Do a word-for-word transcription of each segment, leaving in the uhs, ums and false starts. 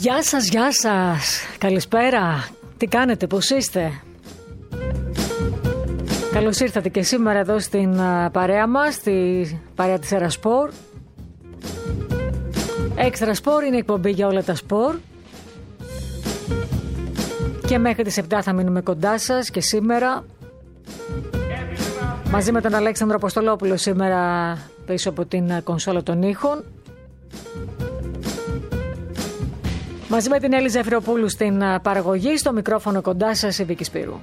Γεια σας, γεια σας. Καλησπέρα. Τι κάνετε, πώς είστε? Καλώς ήρθατε και σήμερα εδώ στην παρέα μας, στη παρέα της Ερασπορ. Έξτρα Σπορ είναι εκπομπή για όλα τα σπορ. Και μέχρι τις επτά θα μείνουμε κοντά σας και σήμερα. Μαζί με τον Αλέξανδρο Αποστολόπουλο σήμερα πίσω από την κονσόλα των ήχων. Μαζί με την Έλλη Ζεφυροπούλου στην παραγωγή, στο μικρόφωνο κοντά σας η Βίκη Σπύρου.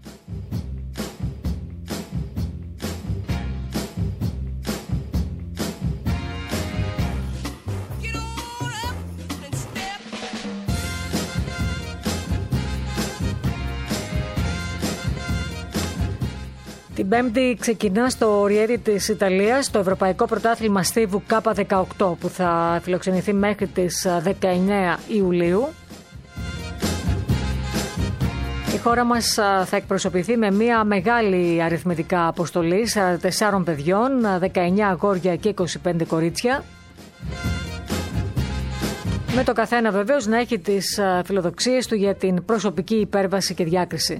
Την Πέμπτη ξεκινά στο Ριέτι της Ιταλίας το Ευρωπαϊκό Πρωτάθλημα Στίβου Κάπα δεκαοκτώ που θα φιλοξενηθεί μέχρι τις δεκαεννέα Ιουλίου. Η χώρα μας θα εκπροσωπηθεί με μια μεγάλη αριθμητικά αποστολή σαράντα τεσσάρων παιδιών, δεκαεννέα αγόρια και είκοσι πέντε κορίτσια. Με το καθένα βεβαίως να έχει τις φιλοδοξίες του για την προσωπική υπέρβαση και διάκριση.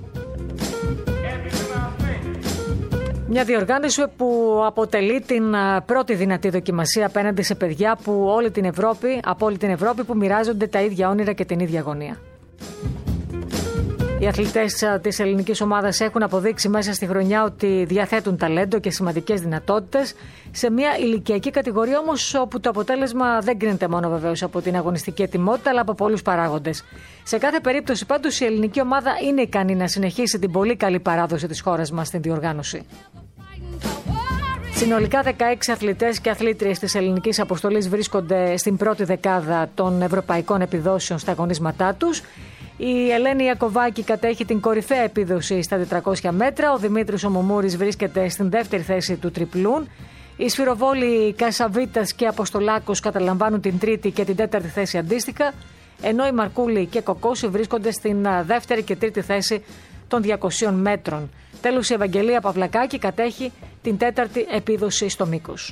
Μια διοργάνωση που αποτελεί την πρώτη δυνατή δοκιμασία απέναντι σε παιδιά που όλη την Ευρώπη, από όλη την Ευρώπη που μοιράζονται τα ίδια όνειρα και την ίδια αγωνία. Οι αθλητές της ελληνικής ομάδας έχουν αποδείξει μέσα στη χρονιά ότι διαθέτουν ταλέντο και σημαντικές δυνατότητες σε μια ηλικιακή κατηγορία όμως όπου το αποτέλεσμα δεν κρίνεται μόνο βεβαίως από την αγωνιστική ετοιμότητα αλλά από πολλούς παράγοντες. Σε κάθε περίπτωση πάντως η ελληνική ομάδα είναι ικανή να συνεχίσει την πολύ καλή παράδοση της χώρας μας στην διοργάνωση. Συνολικά δεκαέξι αθλητές και αθλήτριες της ελληνικής αποστολής βρίσκονται στην πρώτη δεκάδα των ευρωπαϊκών επιδόσεων στα αγωνίσματά τους. Η Ελένη Ιακωβάκη κατέχει την κορυφαία επίδοση στα τετρακόσια μέτρα. Ο Δημήτρης Ομομούρης βρίσκεται στην δεύτερη θέση του τριπλούν. Οι σφυροβόλοι Κασαβίτας και Αποστολάκος καταλαμβάνουν την τρίτη και την τέταρτη θέση αντίστοιχα. Ενώ οι Μαρκούλη και Κοκόση βρίσκονται στην δεύτερη και τρίτη θέση των διακοσίων μέτρων. Τέλος, η Ευαγγελία Παυλακάκη κατέχει την τέταρτη επίδοση στο μήκος.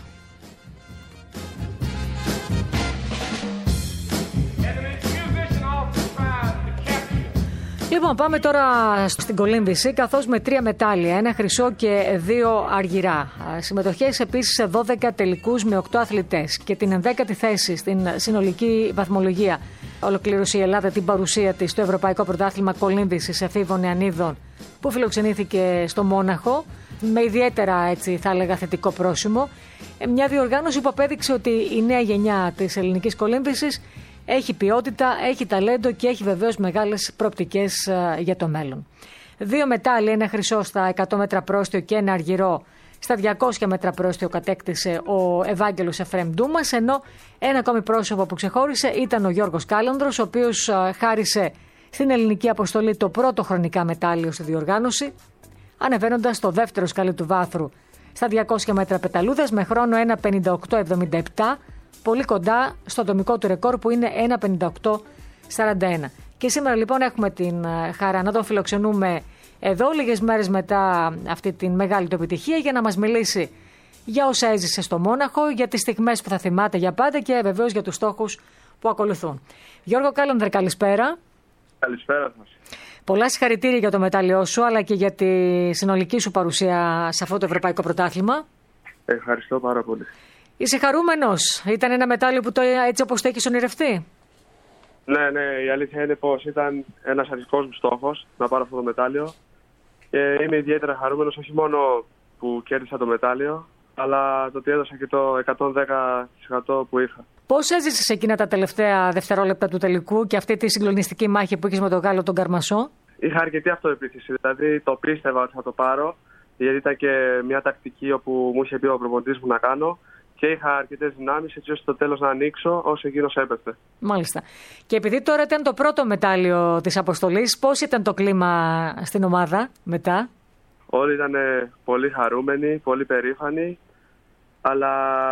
Λοιπόν, πάμε τώρα στην κολύμβηση, καθώς με τρία μετάλλια, ένα χρυσό και δύο αργυρά. Συμμετοχές επίσης σε δώδεκα τελικούς με οκτώ αθλητές και την ενδέκατη θέση στην συνολική βαθμολογία. Ολοκλήρωσε η Ελλάδα την παρουσία της στο Ευρωπαϊκό Πρωτάθλημα Κολύμβησης Εφήβων Νεανίδων που φιλοξενήθηκε στο Μόναχο, με ιδιαίτερα, έτσι θα έλεγα, θετικό πρόσημο. Μια διοργάνωση που απέδειξε ότι η νέα γενιά της ελληνικής κολύμβησης έχει ποιότητα, έχει ταλέντο και έχει βεβαίως μεγάλες προοπτικές για το μέλλον. Δύο μετάλλια, ένα χρυσό στα εκατό μέτρα πρόστιο και ένα αργυρό στα διακόσια μέτρα πρόστιο κατέκτησε ο Ευάγγελος Εφραίμ Ντούμας, ενώ ένα ακόμη πρόσωπο που ξεχώρισε ήταν ο Γιώργος Κάλανδρος, ο οποίος χάρισε στην ελληνική αποστολή το πρώτο χρονικά μετάλλιο στη διοργάνωση, ανεβαίνοντας στο δεύτερο σκαλί του βάθρου στα διακόσια μέτρα πεταλούδας με χρόνο ένα πενήντα οκτώ εβδομήντα επτά, πολύ κοντά στο ατομικό του ρεκόρ που είναι ένα πενήντα οκτώ σαράντα ένα. Και σήμερα λοιπόν έχουμε την χαρά να τον φιλοξενούμε εδώ λίγες μέρες μετά αυτή τη μεγάλη του επιτυχία για να μας μιλήσει για όσα έζησε στο Μόναχο, για τις στιγμές που θα θυμάται για πάντα και βεβαίως για τους στόχους που ακολουθούν. Γιώργο Κάλανδρε, καλησπέρα. Καλησπέρα σας. Πολλά συγχαρητήρια για το μετάλλιό σου αλλά και για τη συνολική σου παρουσία σε αυτό το Ευρωπαϊκό Πρωτάθλημα. Ευχαριστώ πάρα πολύ. Είσαι χαρούμενος? Ήταν ένα μετάλλιο που το έτσι όπως το έχεις ονειρευτεί? Ναι, ναι, η αλήθεια είναι πως ήταν ένας αρχικός μου στόχος να πάρω αυτό το μετάλλιο και είμαι ιδιαίτερα χαρούμενος όχι μόνο που κέρδισα το μετάλλιο αλλά το ότι έδωσα και το εκατόν δέκα τοις εκατό που είχα. Πώς έζησες εκείνα τα τελευταία δευτερόλεπτα του τελικού και αυτή τη συγκλονιστική μάχη που είχες με τον Γάλλο τον Καρμασό? Είχα αρκετή αυτοεπίθεση, δηλαδή το πίστευα ότι θα το πάρω γιατί ήταν και μια τακτική όπου μου είχε πει ο προπονητής μου να κάνω. Και είχα αρκετές δυνάμεις έτσι ώστε στο τέλος να ανοίξω όσο εκείνος έπεφτε. Μάλιστα. Και επειδή τώρα ήταν το πρώτο μετάλλιο της αποστολής, πώς ήταν το κλίμα στην ομάδα μετά? Όλοι ήταν πολύ χαρούμενοι, πολύ περήφανοι, αλλά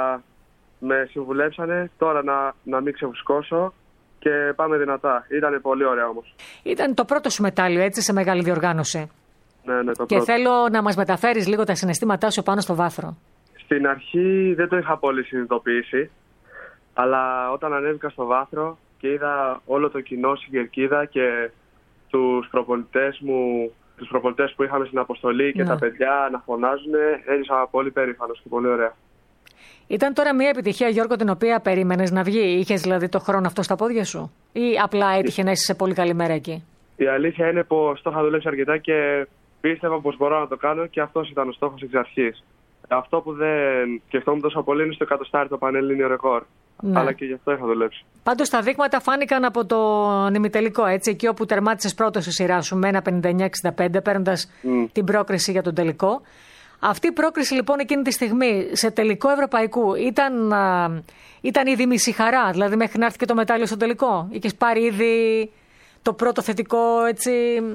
με συμβουλέψανε τώρα να, να μην ξεφουσκώσω και πάμε δυνατά. Ήταν πολύ ωραία όμως. Ήταν το πρώτο σου μετάλλιο έτσι σε μεγάλη διοργάνωση. Ναι, ναι, το και πρώτο. θέλω να μας μεταφέρεις λίγο τα συναισθήματά σου πάνω στο βάθρο. Στην αρχή δεν το είχα πολύ συνειδητοποιήσει, αλλά όταν ανέβηκα στο βάθρο και είδα όλο το κοινό στην κερκίδα και τους προπονητές μου, τους προπονητές που είχαμε στην αποστολή και ναι. τα παιδιά να φωνάζουν. Ένιωσα πολύ περήφανος και πολύ ωραία. Ήταν τώρα μια επιτυχία, Γιώργο, την οποία περίμενες να βγει? Είχες δηλαδή το χρόνο αυτό στα πόδια σου, ή απλά έτυχε να είσαι σε πολύ καλή μέρα εκεί? Η αλήθεια είναι πως το είχα δουλέψει αρκετά και πίστευα πως μπορώ να το κάνω και αυτός ήταν ο στόχος εξ αρχής. Αυτό που δεν σκεφτόμουν τόσο πολύ είναι στο εκατοστάρι πανελλήνιο ρεκόρ. Ναι. Αλλά και γι' αυτό είχα δουλέψει. Πάντως τα δείγματα φάνηκαν από το ημιτελικό, έτσι, εκεί όπου τερμάτισες πρώτος στη σειρά σου με ένα πενήντα εννιά εξήντα πέντε, παίρνοντας mm. την πρόκριση για τον τελικό. Αυτή η πρόκριση λοιπόν εκείνη τη στιγμή σε τελικό ευρωπαϊκού ήταν, α, ήταν ήδη μισή χαρά, δηλαδή μέχρι να έρθει και το μετάλλιο στο τελικό? Είχες πάρει ήδη το πρώτο θετικό, έτσι,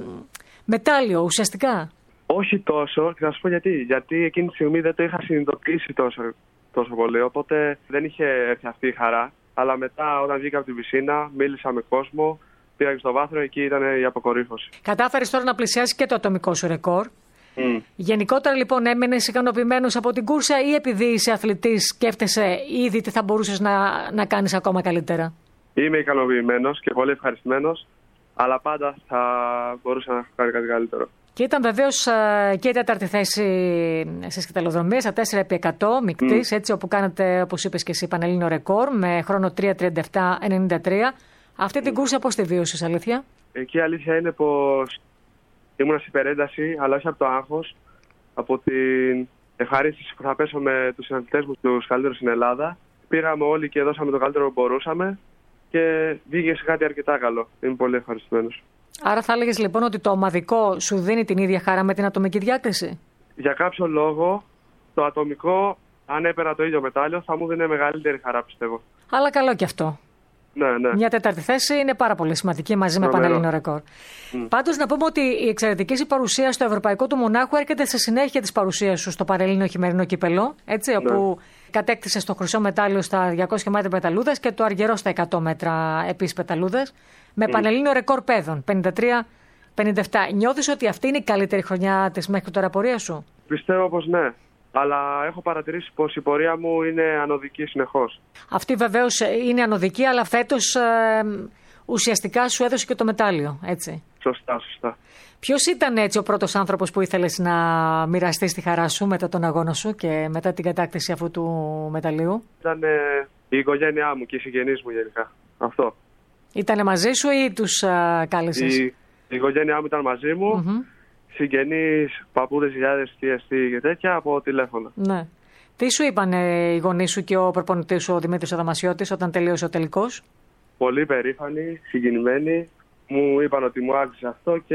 μετάλλιο ουσιαστικά? Όχι τόσο, και θα σου πω γιατί. Γιατί εκείνη τη στιγμή δεν το είχα συνειδητοποιήσει τόσο, τόσο πολύ, οπότε δεν είχε έρθει αυτή η χαρά. Αλλά μετά, όταν βγήκα από την πισίνα, μίλησα με κόσμο, πήγα και στο βάθρο, εκεί ήταν η αποκορύφωση. Κατάφερες τώρα να πλησιάσεις και το ατομικό σου ρεκόρ. Mm. Γενικότερα λοιπόν έμενες ικανοποιημένος από την κούρσα, ή επειδή είσαι αθλητής σκέφτεσαι ήδη τι θα μπορούσες να, να κάνεις ακόμα καλύτερα? Είμαι ικανοποιημένος και πολύ ευχαριστημένος, αλλά πάντα θα μπορούσα να κάνω κάτι καλύτερο. Και ήταν βεβαίως και η τέταρτη θέση στις σκηταλοδρομίες, στα τέσσερα επί εκατό μεικτής, mm. έτσι, όπου κάνετε, όπως είπες και εσύ, πανελλήνιο ρεκόρ με χρόνο τρία τριάντα επτά ενενήντα τρία. Αυτή mm. την κούρσα πώς τη βίωσες, αλήθεια? Εκεί η αλήθεια είναι πως ήμουν σε υπερένταση, αλλά όχι από το άγχος, από την ευχαρίστηση που θα πέσω με τους συναντητές μου, τους καλύτερους στην Ελλάδα. Πήγαμε όλοι και δώσαμε το καλύτερο που μπορούσαμε και βγήκε σε κάτι αρκετά καλό. Είμαι πολύ ευχαριστημένος. Άρα θα έλεγες λοιπόν ότι το ομαδικό σου δίνει την ίδια χαρά με την ατομική διάκριση? Για κάποιο λόγο, το ατομικό, αν έπαιρνα το ίδιο μετάλλιο, θα μου δίνει μεγαλύτερη χαρά, πιστεύω. Αλλά καλό και αυτό. Ναι, ναι. Μια τέταρτη θέση είναι πάρα πολύ σημαντική μαζί με πανελλήνιο ρεκόρ. Mm. Πάντως να πούμε ότι η εξαιρετική σου παρουσία στο Ευρωπαϊκό του Μονάχου έρχεται σε συνέχεια της παρουσίας σου στο παρελλήνιο χειμερινό κύπελο, έτσι, ναι. όπου κατέκτησες το χρυσό μετάλλιο στα διακόσια μέτρα πεταλούδας και το αργυρό στα εκατό μέτρα επίσης πεταλούδας, με mm. πανελλήνιο ρεκόρ παιδών πενήντα τρία πενήντα επτά. Νιώθεις ότι αυτή είναι η καλύτερη χρονιά της μέχρι τώρα πορεία σου? Πιστεύω πως ναι. Αλλά έχω παρατηρήσει πως η πορεία μου είναι ανωδική συνεχώς. Αυτή βεβαίως είναι ανωδική, αλλά φέτος ε, ουσιαστικά σου έδωσε και το μετάλλιο, έτσι. Σωστά, σωστά. Ποιος ήταν έτσι ο πρώτος άνθρωπος που ήθελες να μοιραστείς τη χαρά σου μετά τον αγώνα σου και μετά την κατάκτηση αυτού του μεταλλίου? Ήταν ε, η οικογένειά μου και οι συγγενείς μου γενικά. Αυτό. Ήτανε μαζί σου ή τους ε, κάλεσες? Η, η οικογένειά μου ήταν μαζί μου. Mm-hmm. Συγγενείς, παππούδες, γιάδες, θείες και τέτοια από τηλέφωνα. Ναι. Τι σου είπαν οι γονείς σου και ο προπονητής σου, ο Δημήτρης Αδαμασιώτης, όταν τελείωσε ο τελικός? Πολύ περήφανοι, συγκινημένοι. Μου είπαν ότι μου άξιζε αυτό και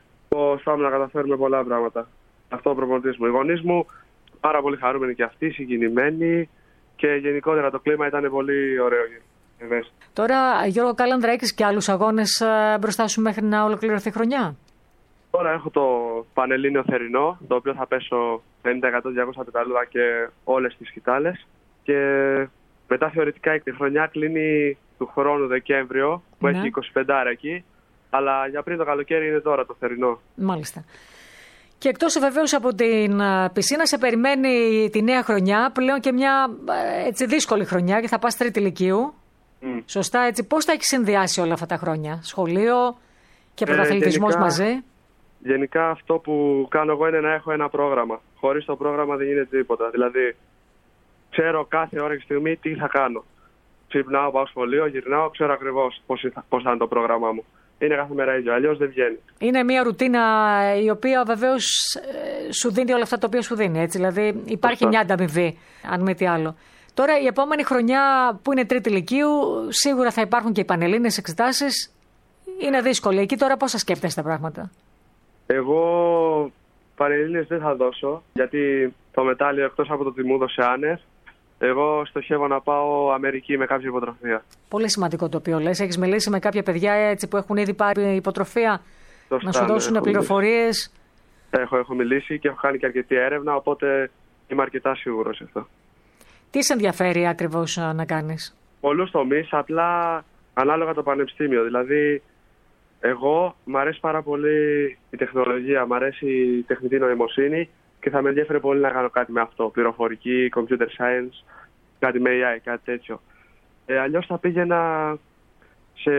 πως πάμε να καταφέρουμε πολλά πράγματα. Αυτό ο προπονητής μου. Οι γονείς μου πάρα πολύ χαρούμενοι και αυτοί, συγκινημένοι, και γενικότερα το κλίμα ήταν πολύ ωραίο. Ευαίσθητο. Τώρα, Γιώργο Κάλανδρα, έχεις και άλλους αγώνες μπροστά σου μέχρι να ολοκληρωθεί η χρονιά? Τώρα έχω το πανελλήνιο θερινό, το οποίο θα πέσω πενήντα εκατό διακόσια πεταλούδα και όλες τις σκητάλες. Και μετά θεωρητικά η χρονιά κλείνει του χρόνου Δεκέμβριο, που ναι. έχει είκοσι πέντε εκεί. Αλλά για πριν το καλοκαίρι είναι τώρα το θερινό. Μάλιστα. Και εκτός βεβαίως από την πισίνα, σε περιμένει τη νέα χρονιά, πλέον και μια έτσι δύσκολη χρονιά, και θα πας τρίτη λυκείου. Mm. Σωστά, έτσι. Πώς θα έχεις συνδυάσει όλα αυτά τα χρόνια? Σχολείο και πρωταθλητισμός ε, μαζί? Γενικά αυτό που κάνω εγώ είναι να έχω ένα πρόγραμμα. Χωρίς το πρόγραμμα δεν γίνεται τίποτα. Δηλαδή, ξέρω κάθε ώρα και στιγμή τι θα κάνω. Ξυπνάω, πάω σχολείο, γυρνάω, ξέρω ακριβώς πώς θα είναι το πρόγραμμά μου. Είναι κάθε μέρα ίδιο, αλλιώς δεν βγαίνει. Είναι μια ρουτίνα η οποία βεβαίως σου δίνει όλα αυτά τα οποία σου δίνει. Έτσι. Δηλαδή υπάρχει Φωστά. μια ανταμοιβή, αν μη τι άλλο. Τώρα η επόμενη χρονιά που είναι τρίτη λυκείου, σίγουρα θα υπάρχουν και οι πανελλήνιες εξετάσεις. Είναι δύσκολη. Εκεί τώρα πώς θα σκέφτεσαι τα πράγματα? Εγώ πανελλήνιες δεν θα δώσω, γιατί το μετάλλιο εκτός από το τι μου έδωσε άνευ, εγώ στοχεύω να πάω Αμερική με κάποια υποτροφία. Πολύ σημαντικό το οποίο λες. Έχεις μιλήσει με κάποια παιδιά έτσι που έχουν ήδη πάρει υποτροφία? Σωστά, να σου δώσουν ναι, πληροφορίες? Έχω, έχω μιλήσει και έχω κάνει και αρκετή έρευνα, οπότε είμαι αρκετά σίγουρος σε αυτό. Τι σε ενδιαφέρει ακριβώς να κάνεις? Πολλούς τομείς, απλά ανάλογα το πανεπιστήμιο. Δηλαδή, εγώ μ' αρέσει πάρα πολύ η τεχνολογία, μ' αρέσει η τεχνητή νοημοσύνη και θα με ενδιαφέρει πολύ να κάνω κάτι με αυτό. Πληροφορική, computer science, κάτι με έι άι, κάτι τέτοιο. Ε, αλλιώς θα πήγαινα σε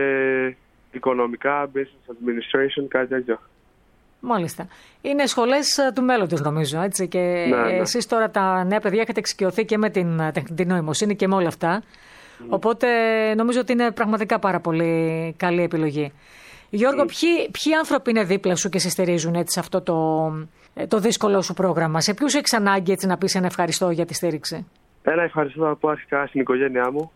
οικονομικά, business administration, κάτι τέτοιο. Μάλιστα. Είναι σχολές του μέλλοντος, νομίζω. Έτσι. Και ναι, ναι. Εσείς τώρα τα νέα παιδιά έχετε εξοικειωθεί και με την τεχνητή νοημοσύνη και με όλα αυτά. Mm. Οπότε νομίζω ότι είναι πραγματικά πάρα πολύ καλή επιλογή. Γιώργο, mm. ποιοι, ποιοι άνθρωποι είναι δίπλα σου και σε στηρίζουν έτσι, σε αυτό το, το δύσκολο σου πρόγραμμα? Σε ποιους έχεις ανάγκη έτσι, να πεις ένα ευχαριστώ για τη στήριξη? Ένα ευχαριστώ να πω αρχικά στην οικογένειά μου,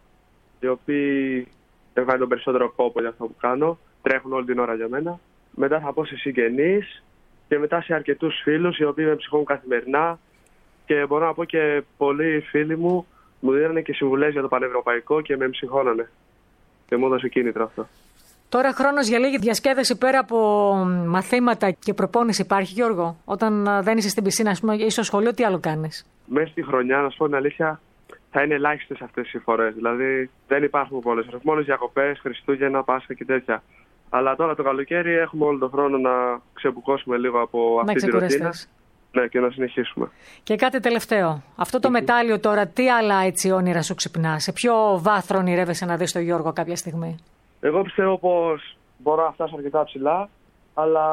οι οποίοι έχουν κάνει τον περισσότερο κόπο για αυτό που κάνω. Τρέχουν όλη την ώρα για μένα. Μετά θα πω σε συγγενείς και μετά σε αρκετούς φίλους οι οποίοι με ψυχώνουν καθημερινά, και μπορώ να πω και πολλοί φίλοι μου μου δίνανε και συμβουλές για το πανευρωπαϊκό και με ψυχώνανε και μου έδωσε κίνητρο αυτό. Τώρα χρόνος για λίγη διασκέδαση πέρα από μαθήματα και προπόνηση υπάρχει, Γιώργο? Όταν δεν είσαι στην πισίνα, ας πούμε, ή στο σχολείο, τι άλλο κάνεις? Μέσα στη χρονιά, να σου πω την αλήθεια, θα είναι ελάχιστες αυτές οι φορές. Δηλαδή δεν υπάρχουν πολλές φορές. Μόλις διακοπές, Χριστούγεννα, Πάσχα και τέτοια. Αλλά τώρα το καλοκαίρι έχουμε όλο τον χρόνο να ξεμπουκώσουμε λίγο από αυτή τη ρουτίνα. Ναι, και να συνεχίσουμε. Και κάτι τελευταίο. Αυτό το μετάλλιο τώρα, τι άλλα έτσι όνειρα σου ξυπνά? Σε ποιο βάθρο ονειρεύεσαι να δεις τον Γιώργο κάποια στιγμή? Εγώ πιστεύω πως μπορώ να φτάσω αρκετά ψηλά, αλλά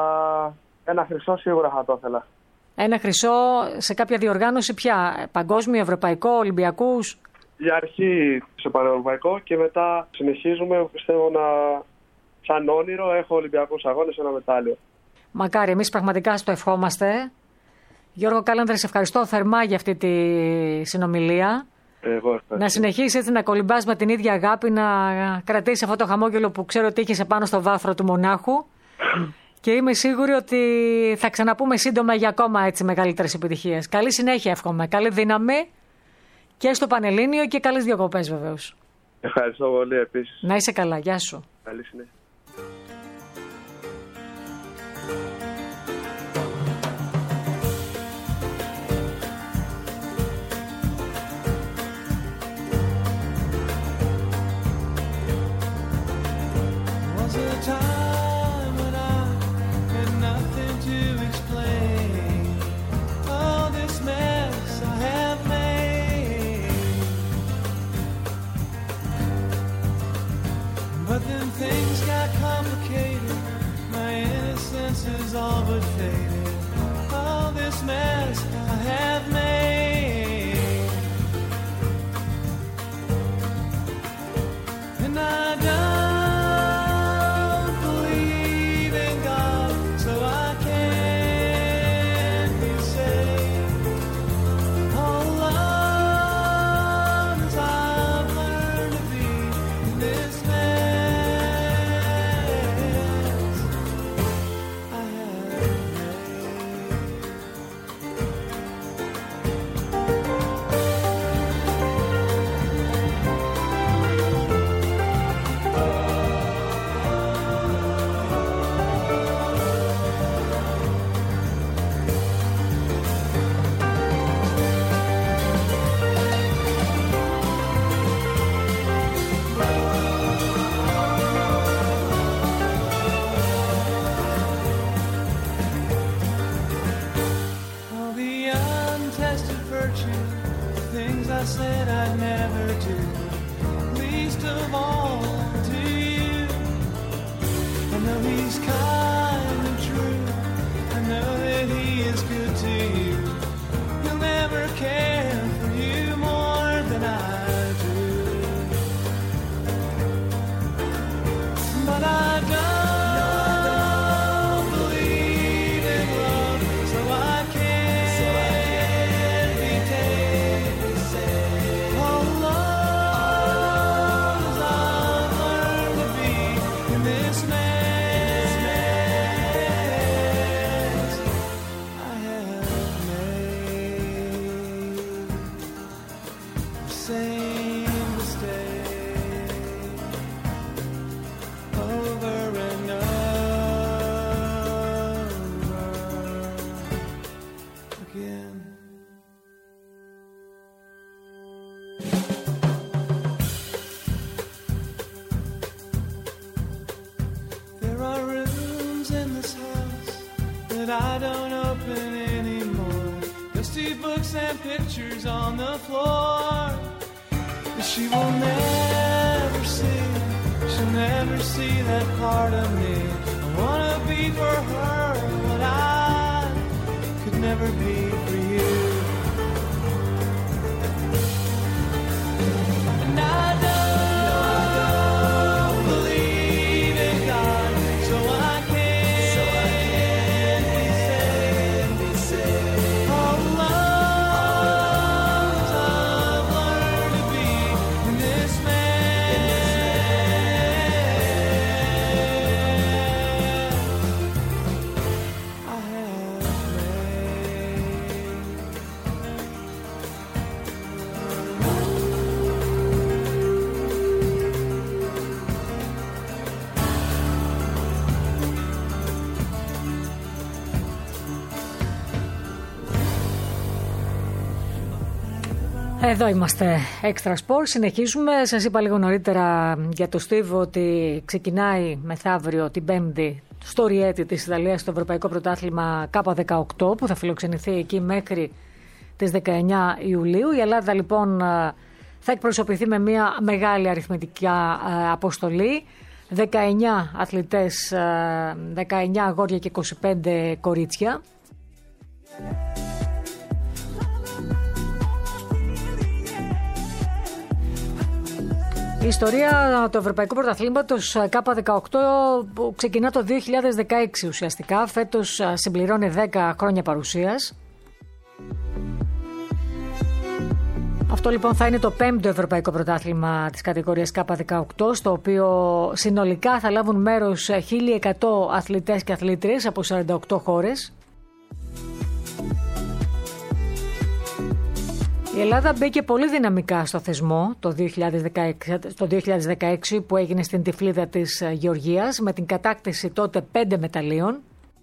ένα χρυσό σίγουρα θα το ήθελα. Ένα χρυσό σε κάποια διοργάνωση πια? Παγκόσμιο, ευρωπαϊκό, Ολυμπιακούς? Για αρχή σε πανευρωπαϊκό και μετά συνεχίζουμε. Πιστεύω να, σαν όνειρο, έχω Ολυμπιακούς αγώνες, ένα μετάλλιο. Μακάρι, εμείς πραγματικά στο ευχόμαστε. Γιώργο Κάλανδρε, σε ευχαριστώ θερμά για αυτή τη συνομιλία. Εγώ ευχαριστώ. Να συνεχίσεις έτσι να κολυμπάς με την ίδια αγάπη, να κρατήσεις αυτό το χαμόγελο που ξέρω ότι είχες επάνω στο βάφρο του μονάχου. Και είμαι σίγουρη ότι θα ξαναπούμε σύντομα για ακόμα έτσι μεγαλύτερες επιτυχίες. Καλή συνέχεια εύχομαι. Καλή δύναμη και στο Πανελλήνιο και καλές διακοπές βεβαίως. Ευχαριστώ πολύ επίσης. Να είσαι καλά. Γεια σου. Καλή συνέχεια. But then things got complicated, my innocence is all but faded. All this mess I have made, and I don't believe in God, so I can't be saved. All alone as I've learned to be in this mess. Things I said I'd never do, least of all to you. I know he's kind and true, I know that he is good to you. He'll never care for you more than I do. But I don't I don't open anymore. Dusty books and pictures on the floor that she will never see. She she'll never see that part of me. I wanna be for her what I could never be for you. And I don't, don't believe in God, so I can't, so I can't be saved, be saved. All alone as I've learned to be in this man I have Εδώ είμαστε, Extra Sport. Συνεχίζουμε. Σας είπα λίγο νωρίτερα για το Steve ότι ξεκινάει μεθαύριο την Πέμπτη στο Ριέτι της Ιταλίας το Ευρωπαϊκό Πρωτάθλημα Κάπα δεκαοκτώ που θα φιλοξενηθεί εκεί μέχρι τις δεκαεννιά Ιουλίου. Η Ελλάδα λοιπόν θα εκπροσωπηθεί με μια μεγάλη αριθμητικά αποστολή. δεκαεννιά αθλητές, δεκαεννιά αγόρια και είκοσι πέντε κορίτσια. Η ιστορία του Ευρωπαϊκού Πρωταθλήματος Κάπα δεκαοκτώ που ξεκινά το δύο χιλιάδες δεκαέξι ουσιαστικά. Φέτος συμπληρώνει δέκα χρόνια παρουσίας. Αυτό λοιπόν θα είναι το πέμπτο Ευρωπαϊκό Πρωτάθλημα της κατηγορίας Κάπα δεκαοκτώ, στο οποίο συνολικά θα λάβουν μέρος χίλια εκατό αθλητές και αθλήτριες από σαράντα οκτώ χώρες. Η Ελλάδα μπήκε πολύ δυναμικά στο θεσμό το δύο χιλιάδες δεκαέξι, το δύο χιλιάδες δεκαέξι που έγινε στην Τυφλίδα της Γεωργίας με την κατάκτηση τότε πέντε μεταλλίων.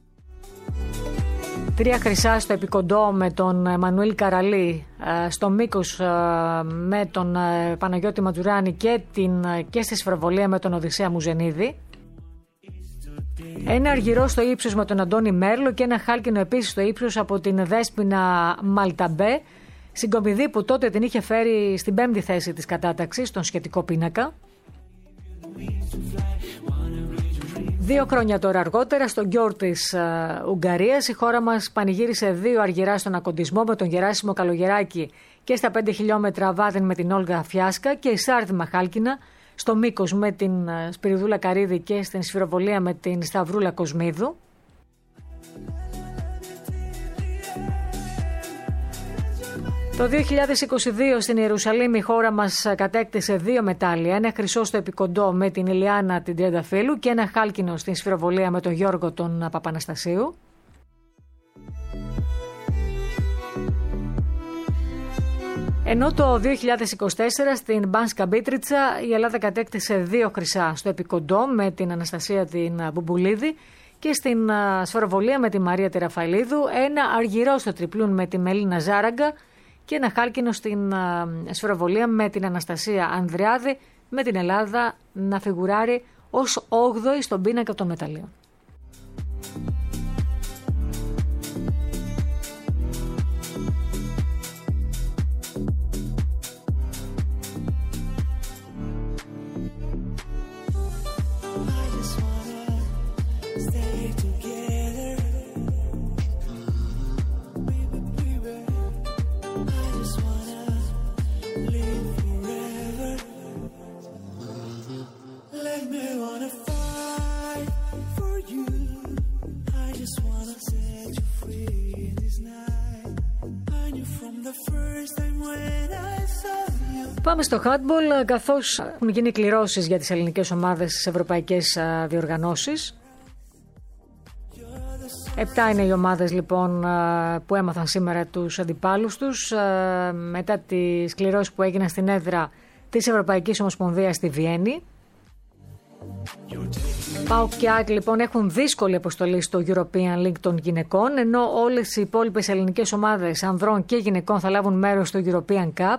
Τρία χρυσά στο επικοντό με τον Εμμανουήλ Καραλή, στο μήκος με τον Παναγιώτη Ματζουράνη και, την, και στη σφραβολία με τον Οδυσσέα Μουζενίδη. Ένα αργυρό στο ύψος με τον Αντώνη Μέρλο και ένα χάλκινο επίσης στο ύψος από την Δέσποινα Μαλταμπέ. Συγκομιδή που τότε την είχε φέρει στην πέμπτη θέση της κατάταξης, στον σχετικό πίνακα. Δύο χρόνια τώρα αργότερα, στο Γκιόρ της uh, Ουγγαρίας, η χώρα μας πανηγύρισε δύο αργυρά στον ακοντισμό με τον Γεράσιμο Καλογεράκη και στα πέντε χιλιόμετρα βάδιν με την Όλγα Φιάσκα και η Σάρδημα Χάλκινα στο μήκος με την uh, Σπυριδούλα Καρίδη και στην σφυροβολία με την Σταυρούλα Κοσμίδου. Το δύο χιλιάδες είκοσι δύο στην Ιερουσαλήμ η χώρα μας κατέκτησε δύο μετάλλια, ένα χρυσό στο επικοντό με την Ηλιάνα την Τριανταφύλου και ένα χάλκινο στην σφυροβολία με τον Γιώργο τον Παπαναστασίου. Ενώ το δύο χιλιάδες είκοσι τέσσερα στην Μπάνσκα Μπίτριτσα η Ελλάδα κατέκτησε δύο χρυσά στο επικοντό με την Αναστασία την Μπουμπουλίδη και στην σφυροβολία με τη Μαρία Τεραφαηλίδου, ένα αργυρό στο τριπλούν με τη Μελίνα Ζάραγκα και ένα χάλκινο στην σφυροβολία με την Αναστασία Ανδριάδη, με την Ελλάδα να φιγουράρει ως όγδοη στον πίνακα των μεταλλίων. Πάμε στο handball, καθώς έχουν γίνει κληρώσεις για τις ελληνικές ομάδες στις ευρωπαϊκές διοργανώσεις. Επτά είναι οι ομάδες λοιπόν που έμαθαν σήμερα τους αντιπάλους τους μετά τις κληρώσεις που έγιναν στην έδρα της Ευρωπαϊκής Ομοσπονδίας στη Βιέννη. ΠΑΟΚ και ΑΕΚ λοιπόν έχουν δύσκολη αποστολή στο European League των γυναικών, ενώ όλες οι υπόλοιπες ελληνικές ομάδες ανδρών και γυναικών θα λάβουν μέρος στο European Cup.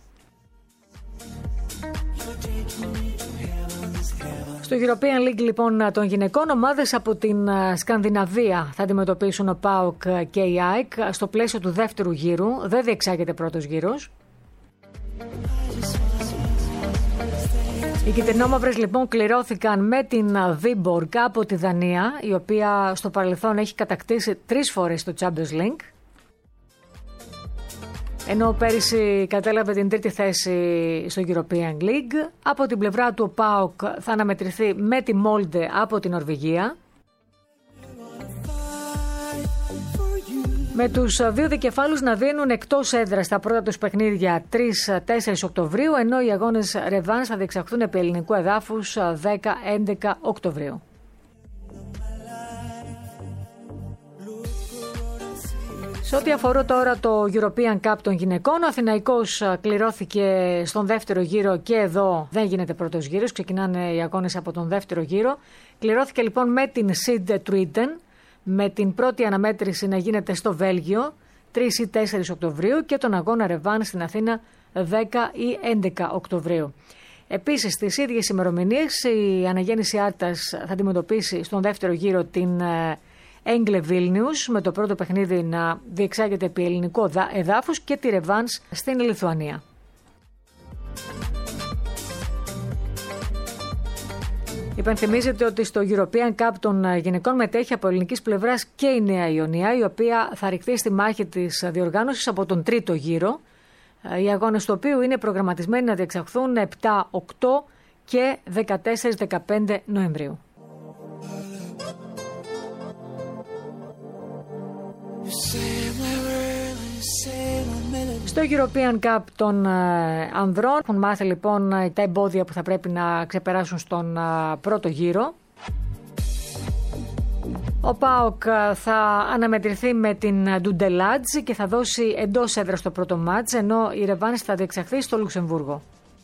Στο European League λοιπόν των γυναικών, ομάδες από την Σκανδιναβία θα αντιμετωπίσουν ο ΠΑΟΚ και η ΑΕΚ στο πλαίσιο του δεύτερου γύρου. Δεν διεξάγεται πρώτος γύρος. Οι κυτρινόμαυρες λοιπόν κληρώθηκαν με την Viborg από τη Δανία, η οποία στο παρελθόν έχει κατακτήσει τρεις φορές το Champions League. Ενώ πέρυσι κατέλαβε την τρίτη θέση στο European League. Από την πλευρά του ο ΠΑΟΚ θα αναμετρηθεί με τη Molde από την Νορβηγία. Με τους δύο δικεφάλους να δίνουν εκτός έδρας τα πρώτα τους παιχνίδια τρεις με τέσσερις Οκτωβρίου, ενώ οι αγώνες ρεβάνς θα διεξαχθούν επί ελληνικού εδάφους δέκα με έντεκα Οκτωβρίου. Σε ό,τι αφορά τώρα το European Cup των γυναικών, ο Αθηναϊκός κληρώθηκε στον δεύτερο γύρο και εδώ δεν γίνεται πρώτος γύρος, ξεκινάνε οι αγώνες από τον δεύτερο γύρο. Κληρώθηκε λοιπόν με την Σιντ Τρίτεν, με την πρώτη αναμέτρηση να γίνεται στο Βέλγιο τρεις ή τέσσερις Οκτωβρίου και τον αγώνα ρεβάν στην Αθήνα δέκα ή έντεκα Οκτωβρίου. Επίσης, στις ίδιες ημερομηνίες η Αναγέννηση Άρτας θα αντιμετωπίσει στον δεύτερο γύρο την Έγκλε Βίλνιους, με το πρώτο παιχνίδι να διεξάγεται επί ελληνικού εδάφους και τη ρεβάνς στην Λιθουανία. Υπενθυμίζεται ότι στο European Cup των γυναικών μετέχει από ελληνικής πλευράς και η Νέα Ιωνία, η οποία θα ρηχθεί στη μάχη της διοργάνωσης από τον τρίτο γύρο. Οι αγώνες του οποίου είναι προγραμματισμένοι να διεξαχθούν επτά, οκτώ και δεκατέσσερα δεκαπέντε Νοεμβρίου. Στο European Cup των ανδρών έχουν μάθει λοιπόν τα εμπόδια που θα πρέπει να ξεπεράσουν στον πρώτο γύρο. Ο ΠΑΟΚ θα αναμετρηθεί με την Ντουντελάτζ και θα δώσει εντός έδρας το πρώτο μάτς, ενώ η ρεβάνς θα διεξαχθεί στο Λουξεμβούργο.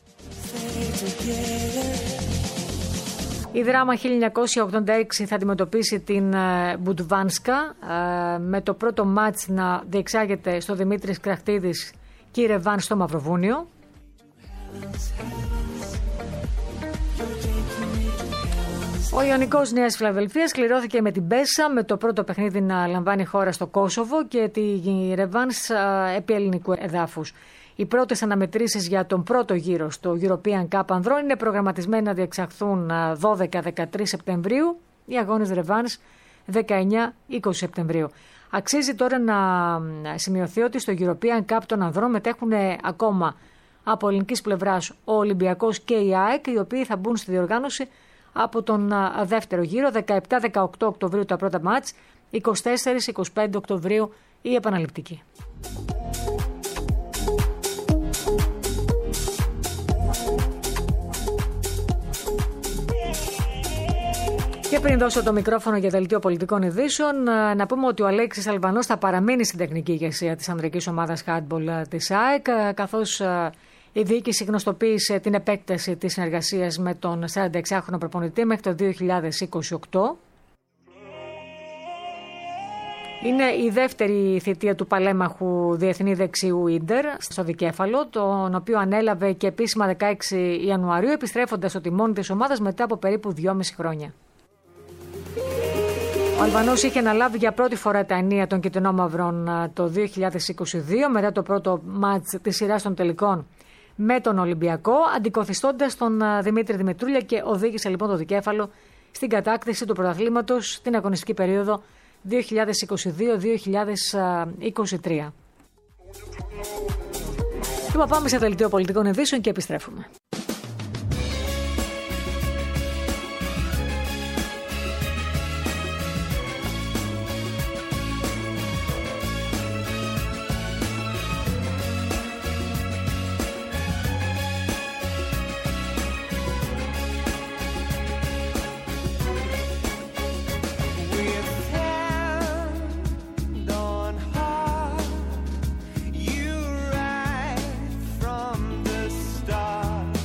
Η Δράμα χίλια εννιακόσια ογδόντα έξι θα αντιμετωπίσει την Μπουντβάνσκα, με το πρώτο μάτς να διεξάγεται στο Δημήτρης Κραχτίδης και η ρεβάν στο Μαυροβούνιο. Ο Ιωνικός Νέας Φιλαδελφίας κληρώθηκε με την Πέσα, με το πρώτο παιχνίδι να λαμβάνει χώρα στο Κόσοβο και τη ρεβάνς επί ελληνικού εδάφους. Οι πρώτες αναμετρήσεις για τον πρώτο γύρο στο European Cup ανδρών είναι προγραμματισμένοι να διεξαχθούν δώδεκα με δεκατρείς Σεπτεμβρίου, οι αγώνες ρεβάνς δεκαεννέα με είκοσι Σεπτεμβρίου. Αξίζει τώρα να σημειωθεί ότι στο European Cup των ανδρών μετέχουν ακόμα από ελληνικής πλευράς ο Ολυμπιακός και η ΑΕΚ, οι οποίοι θα μπουν στη διοργάνωση από τον δεύτερο γύρο, δεκαεπτά με δεκαοκτώ Οκτωβρίου τα πρώτα μάτς, είκοσι τέσσερα με είκοσι πέντε Οκτωβρίου η επαναληπτική. Και πριν δώσω το μικρόφωνο για δελτίο πολιτικών ειδήσεων, να πούμε ότι ο Αλέξης Αλβανός θα παραμείνει στην τεχνική ηγεσία της ανδρικής ομάδας handball της ΑΕΚ, καθώς η διοίκηση γνωστοποίησε την επέκταση της συνεργασίας με τον σαρανταεξάχρονο προπονητή μέχρι το δύο χιλιάδες είκοσι οκτώ. Είναι η δεύτερη θητεία του παλέμαχου διεθνή δεξιού Ίντερ στο δικέφαλο, τον οποίο ανέλαβε και επίσημα δεκαέξι Ιανουαρίου, επιστρέφοντας στο τιμόνι της ομάδας μετά από περίπου δυόμιση χρόνια. Ο Αλβανός είχε αναλάβει για πρώτη φορά τα ενία των κυτρινόμαυρων το δύο χιλιάδες είκοσι δύο, μετά το πρώτο μάτς της σειράς των τελικών με τον Ολυμπιακό, αντικοθιστώντας τον Δημήτρη Δημητρούλια, και οδήγησε λοιπόν το δικέφαλο στην κατάκτηση του πρωταθλήματος την αγωνιστική περίοδο δύο χιλιάδες είκοσι δύο δύο χιλιάδες είκοσι τρία. Λοιπόν, πάμε σε δελτίο πολιτικών ειδήσεων και επιστρέφουμε. From the start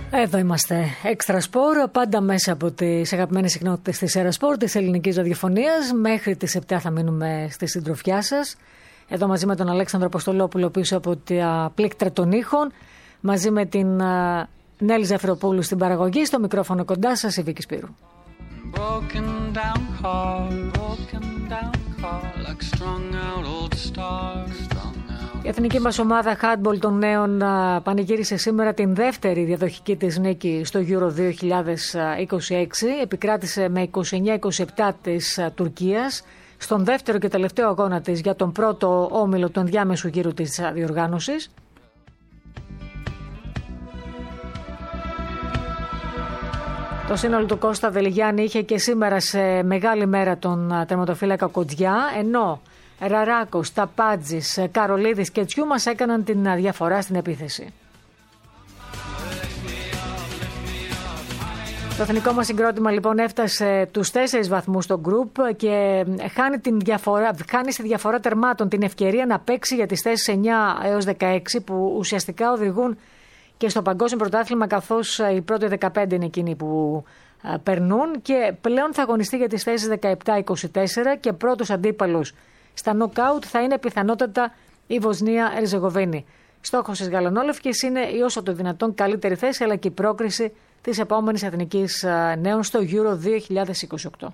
Εδώ είμαστε. Έξτρα Σπορ, πάντα μέσα από τις αγαπημένες συχνότητες της Έρα Σπορ, της ελληνικής ραδιοφωνίας. Μέχρι τις επτά θα μείνουμε στη συντροφιά σας. Εδώ μαζί με τον Αλέξανδρο Αποστολόπουλο πίσω από τα πλήκτρα των ήχων. Μαζί με την uh, Νέλη Ζαφυροπούλου στην παραγωγή. Στο μικρόφωνο κοντά σας η Βίκη Σπύρου. Η εθνική μας ομάδα handball των νέων πανηγύρισε σήμερα την δεύτερη διαδοχική της νίκη στο Euro δύο χιλιάδες είκοσι έξι. Επικράτησε με είκοσι εννιά είκοσι επτά της Τουρκίας στον δεύτερο και τελευταίο αγώνα της για τον πρώτο όμιλο του ενδιάμεσου γύρου της διοργάνωσης. Το σύνολο του Κώστα Δελιγιάννη είχε και σήμερα σε μεγάλη μέρα τον τερματοφύλακα Κοτζιά, ενώ Ραράκος, Ταπάτζης, Καρολίδης και Τσιού μας έκαναν την διαφορά στην επίθεση. Το εθνικό μας συγκρότημα λοιπόν έφτασε τους τέσσερις βαθμούς στο γκρουπ και χάνει, την διαφορά, χάνει στη διαφορά τερμάτων την ευκαιρία να παίξει για τις θέσεις εννιά έως δεκαέξι που ουσιαστικά οδηγούν και στο παγκόσμιο πρωτάθλημα, καθώς οι πρώτοι δεκαπέντε είναι εκείνοι που περνούν, και πλέον θα αγωνιστεί για τις θέσεις δεκαεπτά είκοσι τέσσερα και πρώτος αντίπαλος στα νοκάουτ θα είναι πιθανότατα η Βοσνία Ερζεγοβίνη. Στόχος της γαλανόλευκης είναι η όσο το δυνατόν καλύτερη θέση, αλλά και η πρόκριση της επόμενης εθνικής νέων στο Euro δύο χιλιάδες είκοσι οκτώ.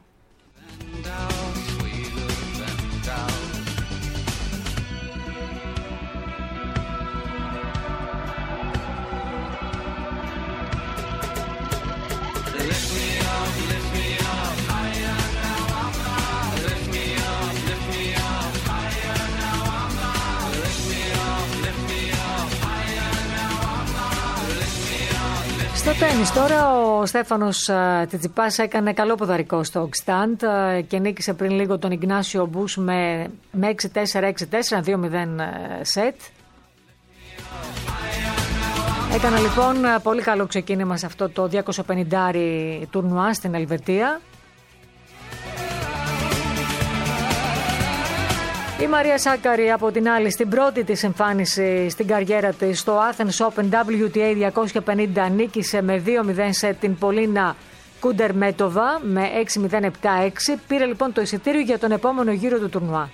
Στο τένις τώρα, ο Στέφανος Τσιτσιπάς έκανε καλό ποδαρικό στο Οξτάντ και νίκησε πριν λίγο τον Ιγνάσιο Μπούς με, με έξι τέσσερα έξι τέσσερα δύο μηδέν σετ. Έκανε λοιπόν πολύ καλό ξεκίνημα σε αυτό το διακόσια πενήντα τουρνουά στην Ελβετία. Η Μαρία Σάκαρη από την άλλη στην πρώτη της εμφάνιση στην καριέρα της στο Athens Open ντάμπλιου τι έι διακόσια πενήντα νίκησε με δύο μηδέν σετ την Πολίνα Κουντερμέτοβα με έξι μηδέν επτά έξι. Πήρε λοιπόν το εισιτήριο για τον επόμενο γύρο του τουρνουά.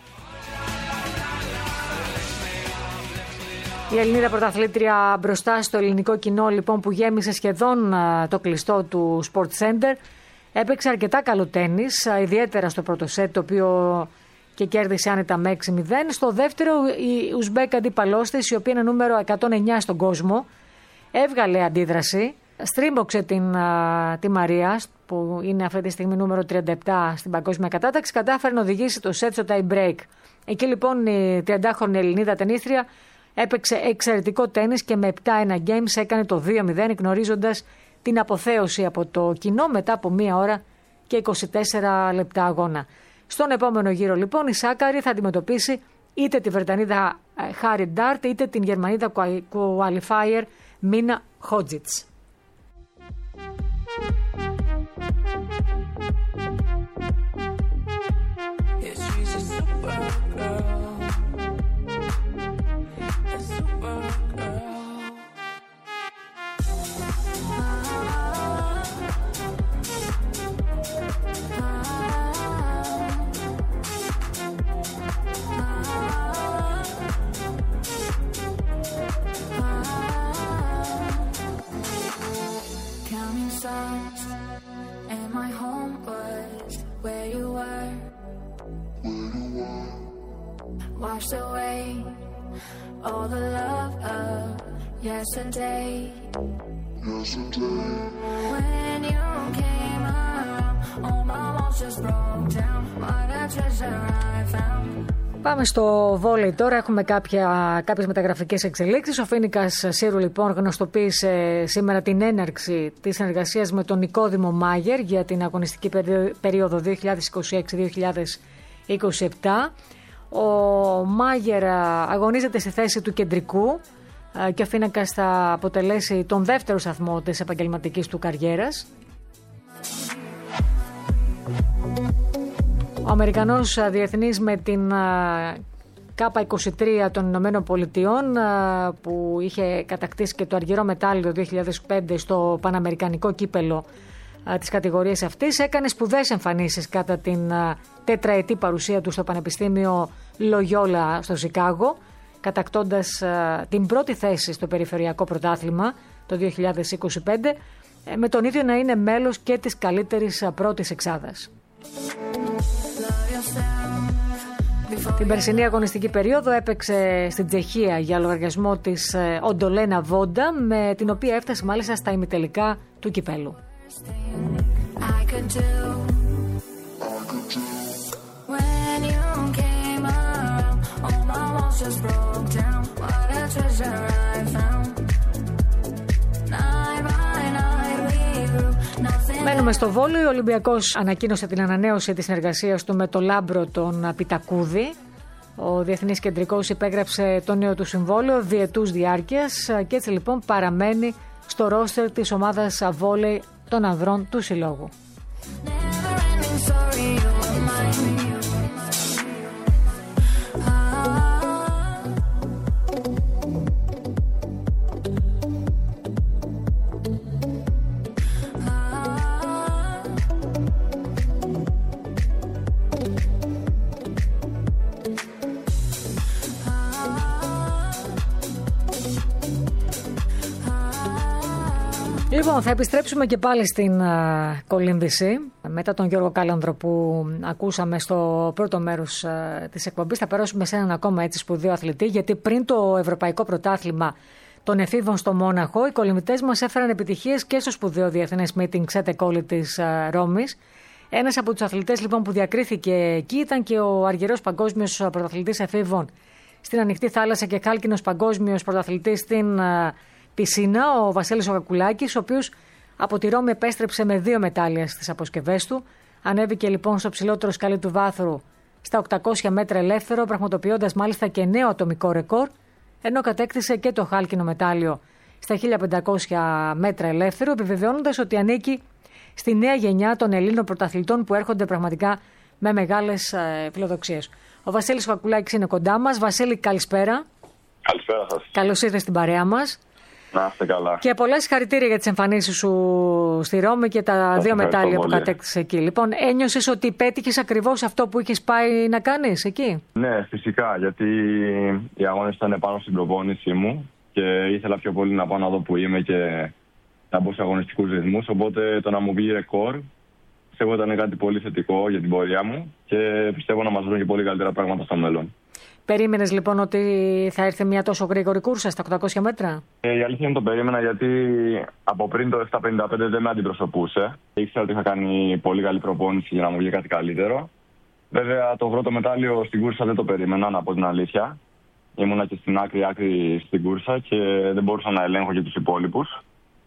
Η Ελληνίδα πρωταθλήτρια μπροστά στο ελληνικό κοινό λοιπόν που γέμισε σχεδόν το κλειστό του Sport Center, έπαιξε αρκετά καλό τένις, ιδιαίτερα στο πρώτο σετ, το οποίο και κέρδισε άνετα με έξι μηδέν. Στο δεύτερο η Ουσμπέκ αντίπαλός της, η οποία είναι νούμερο εκατόν εννιά στον κόσμο, έβγαλε αντίδραση, στρίμωξε την, α, τη Μαρία που είναι αυτή τη στιγμή νούμερο τριάντα επτά στην παγκόσμια κατάταξη, κατάφερε να οδηγήσει το σετ στο tie break. Εκεί λοιπόν η τριαντάχρονη Ελληνίδα τενίστρια έπαιξε εξαιρετικό τένις και με επτά ένα games έκανε το δύο μηδέν, γνωρίζοντας την αποθέωση από το κοινό μετά από μία ώρα και είκοσι τέσσερα λεπτά αγώνα. Στον επόμενο γύρο λοιπόν η Σάκαρη θα αντιμετωπίσει είτε τη Βρετανίδα Χάρι Ντάρτ είτε την Γερμανίδα qualifier Μίνα Χότζιτς. And my home was where you were. Washed away all the love of yesterday. Yesterday. When you came around, all my walls just broke down. What a treasure I found. Πάμε στο βόλεϊ τώρα. Έχουμε κάποια, κάποιες μεταγραφικές εξελίξεις. Ο Φίνικας Σύρου λοιπόν γνωστοποίησε σήμερα την έναρξη της συνεργασίας με τον Νικόδημο Μάγερ για την αγωνιστική περίοδο δύο χιλιάδες είκοσι έξι δύο χιλιάδες είκοσι επτά. Ο Μάγερ αγωνίζεται στη θέση του κεντρικού και ο Φίνικας θα αποτελέσει τον δεύτερο σταθμό της επαγγελματικής του καριέρας. Ο Αμερικανός διεθνής με την Κάπα είκοσι τρία των Ηνωμένων Πολιτειών, που είχε κατακτήσει και το αργυρό μετάλλιο το δύο χιλιάδες πέντε στο Παναμερικανικό κύπελο της κατηγορίας αυτής. Έκανε σπουδαίες εμφανίσεις κατά την τετραετή παρουσία του στο Πανεπιστήμιο Λογιόλα στο Σικάγο, κατακτώντας την πρώτη θέση στο περιφερειακό πρωτάθλημα το δύο χιλιάδες είκοσι πέντε, με τον ίδιο να είναι μέλος και της καλύτερης πρώτης εξάδας. Την περσινή αγωνιστική περίοδο έπαιξε στην Τσεχία για λογαριασμό της Οντολένα Βόντα, με την οποία έφτασε μάλιστα στα ημιτελικά του κυπέλου. Μένουμε στο βόλεϊ. Ο Ολυμπιακός ανακοίνωσε την ανανέωση της συνεργασίας του με το Λάμπρο τον Πιτακούδη. Ο Διεθνής Κεντρικός υπέγραψε το νέο του συμβόλαιο διετούς διάρκειας και έτσι λοιπόν παραμένει στο ρόστερ της ομάδας βόλεϊ των ανδρών του συλλόγου. Λοιπόν, θα επιστρέψουμε και πάλι στην uh, κολύμβηση. Μετά τον Γιώργο Κάλανδρο που ακούσαμε στο πρώτο μέρος uh, της εκπομπής, θα περάσουμε σε έναν ακόμα έτσι σπουδαίο αθλητή, γιατί πριν το Ευρωπαϊκό Πρωτάθλημα των Εφήβων στο Μόναχο, οι κολυμβητές μας έφεραν επιτυχίες και στο σπουδαίο διεθνές meeting Ξέτε Κόλλη της uh, Ρώμης. Ένας από τους αθλητές λοιπόν που διακρίθηκε εκεί ήταν και ο αργυρός παγκόσμιος πρωταθλητής εφήβων στην ανοιχτή θάλασσα και χάλκινος παγκόσμιος πρωταθλητής στην uh, πισίνα, ο Βασίλης ο Κακουλάκης, ο οποίος από τη Ρώμη επέστρεψε με δύο μετάλλια στις αποσκευές του. Ανέβηκε λοιπόν στο ψηλότερο σκαλί του βάθρου στα οκτακόσια μέτρα ελεύθερο, πραγματοποιώντας μάλιστα και νέο ατομικό ρεκόρ, ενώ κατέκτησε και το χάλκινο μετάλλιο στα χίλια πεντακόσια μέτρα ελεύθερο, επιβεβαιώνοντας ότι ανήκει στη νέα γενιά των Ελλήνων πρωταθλητών που έρχονται πραγματικά με μεγάλες ε, φιλοδοξίες. Ο Βασίλης ο Κακουλάκης είναι κοντά μας. Βασίλη, καλησπέρα. Καλησπέρα σας. Καλώς ήρθες στην παρέα μας. Να είστε καλά. Και πολλά συγχαρητήρια για τις εμφανίσεις σου στη Ρώμη και τα Σας δύο μετάλλια που κατέκτησες εκεί. Λοιπόν, ένιωσες ότι πέτυχες ακριβώς αυτό που είχες πάει να κάνεις εκεί? Ναι, φυσικά, γιατί οι αγώνες ήταν πάνω στην προπόνησή μου και ήθελα πιο πολύ να πάω να δω που είμαι και να μπω σε αγωνιστικούς ρυθμούς. Οπότε το να μου βγει ρεκόρ πιστεύω ήταν κάτι πολύ θετικό για την πορεία μου και πιστεύω να μας βρουν και πολύ καλύτερα πράγματα στο μέλλον. Περίμενες λοιπόν ότι θα έρθει μια τόσο γρήγορη κούρσα στα οκτακόσια μέτρα? Ε, η αλήθεια είναι το περίμενα, γιατί από πριν το επτακόσια πενήντα πέντε δεν με αντιπροσωπούσε. Ήξερα ότι είχα κάνει πολύ καλή προπόνηση για να μου βγει κάτι καλύτερο. Βέβαια το πρώτο μετάλλιο στην κούρσα δεν το περίμενα, να πω την αλήθεια. Ήμουνα και στην άκρη άκρη στην κούρσα και δεν μπορούσα να ελέγχω και τους υπόλοιπους.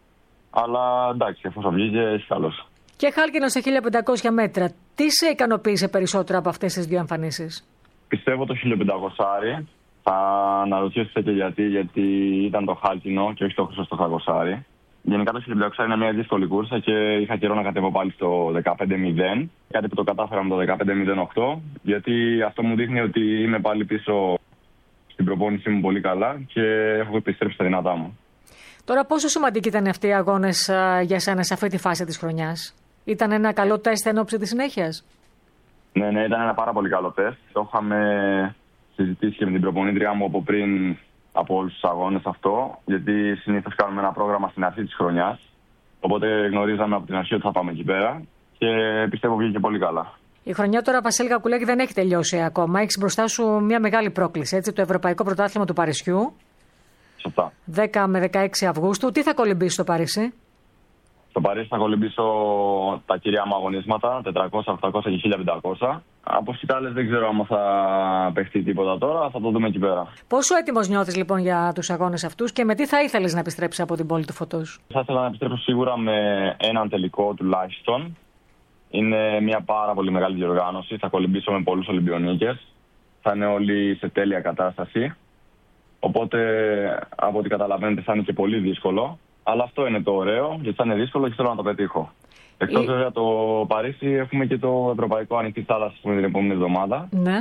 Αλλά εντάξει, εφόσον βγήκε, έχει καλώς. Και χάλκινο σε χίλια πεντακόσια μέτρα. Τι σε ικανοποίησε περισσότερο από αυτές τις δύο εμφανίσεις? Πιστεύω το χίλια πεντακόσια. Θα αναρωτιέστε και γιατί, γιατί ήταν το χάλκινο και όχι το χρυσό στο χαλκοσάρι. Γενικά το χίλια πεντακόσια είναι μια δύσκολη κούρσα και είχα καιρό να κατέβω πάλι στο δεκαπέντε μηδέν. Κάτι που το κατάφερα με το δεκαπέντε μηδέν οκτώ, γιατί αυτό μου δείχνει ότι είμαι πάλι πίσω στην προπόνησή μου πολύ καλά και έχω επιστρέψει στα δυνατά μου. Τώρα, πόσο σημαντικοί ήταν αυτοί οι αγώνες για σένα σε αυτή τη φάση της χρονιάς? Ήταν ένα καλό τεστ εν ώψη της συνέχειας? Ναι, ναι, ήταν ένα πάρα πολύ καλό τεστ. Το είχαμε συζητήσει και με την προπονήτριά μου από πριν από όλους τους αγώνες αυτό, γιατί συνήθως κάνουμε ένα πρόγραμμα στην αρχή της χρονιάς. Οπότε γνωρίζαμε από την αρχή ότι θα πάμε εκεί πέρα και πιστεύω βγήκε πολύ καλά. Η χρονιά τώρα, Βασίλη Κακουλάκη, δεν έχει τελειώσει ακόμα. Έχεις μπροστά σου μια μεγάλη πρόκληση, έτσι, το Ευρωπαϊκό Πρωτάθλημα του Παρισιού. Σωστά. δέκα με δεκαέξι Αυγούστου. Τι θα κολυμπήσει στο Παρίσι? Στο Παρίσι θα κολυμπήσω τα κυρία μου αγωνίσματα, τετρακόσια, οκτακόσια και χίλια πεντακόσια. Από σκητάλες δεν ξέρω αν θα παιχτεί τίποτα τώρα, θα το δούμε εκεί πέρα. Πόσο έτοιμος νιώθεις λοιπόν για τους αγώνες αυτούς και με τι θα ήθελες να επιστρέψεις από την πόλη του φωτός? Θα ήθελα να επιστρέψω σίγουρα με έναν τελικό τουλάχιστον. Είναι μια πάρα πολύ μεγάλη διοργάνωση. Θα κολυμπήσω με πολλούς Ολυμπιονίκες. Θα είναι όλοι σε τέλεια κατάσταση. Οπότε, από ό,τι καταλαβαίνετε, θα είναι και πολύ δύσκολο. Αλλά αυτό είναι το ωραίο, γιατί θα είναι δύσκολο και θέλω να το πετύχω. Εκτός Η... βέβαια το Παρίσι, έχουμε και το Ευρωπαϊκό Ανοιχτή Θάλασσα που είναι την επόμενη εβδομάδα. Ναι.